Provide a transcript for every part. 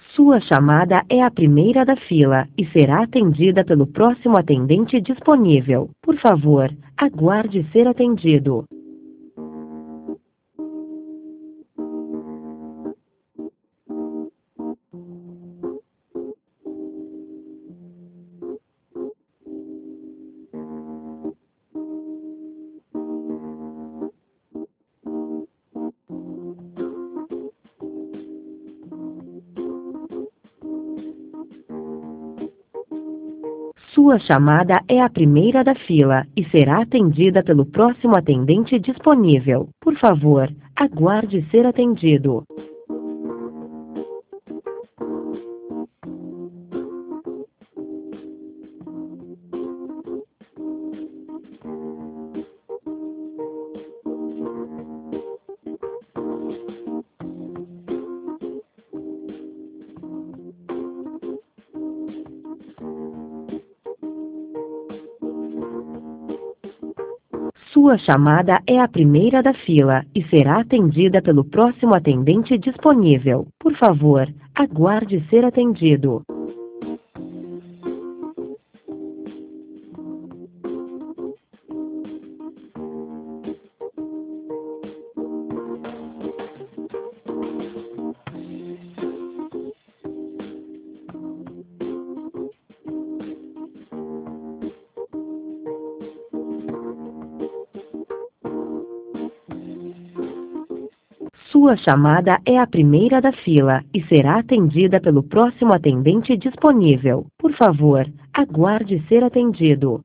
Sua chamada é a primeira da fila e será atendida pelo próximo atendente disponível. Por favor, aguarde ser atendido. Sua chamada é a primeira da fila e será atendida pelo próximo atendente disponível. Por favor, aguarde ser atendido. Sua chamada é a primeira da fila e será atendida pelo próximo atendente disponível. Por favor, aguarde ser atendido. Sua chamada é a primeira da fila e será atendida pelo próximo atendente disponível. Por favor, aguarde ser atendido.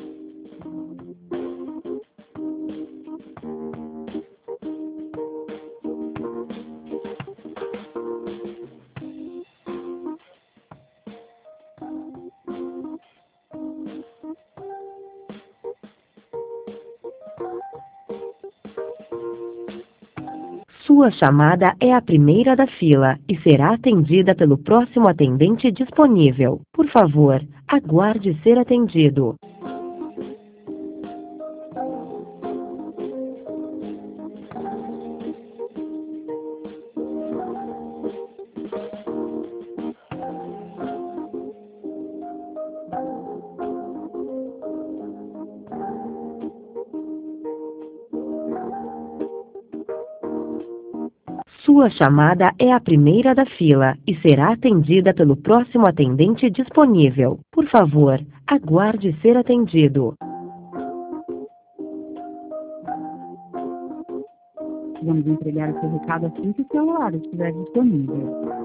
Sua chamada é a primeira da fila e será atendida pelo próximo atendente disponível. Por favor, aguarde ser atendido. Sua chamada é a primeira da fila e será atendida pelo próximo atendente disponível. Por favor, aguarde ser atendido. Vamos entregar o seu recado assim que o seu horário estiver disponível.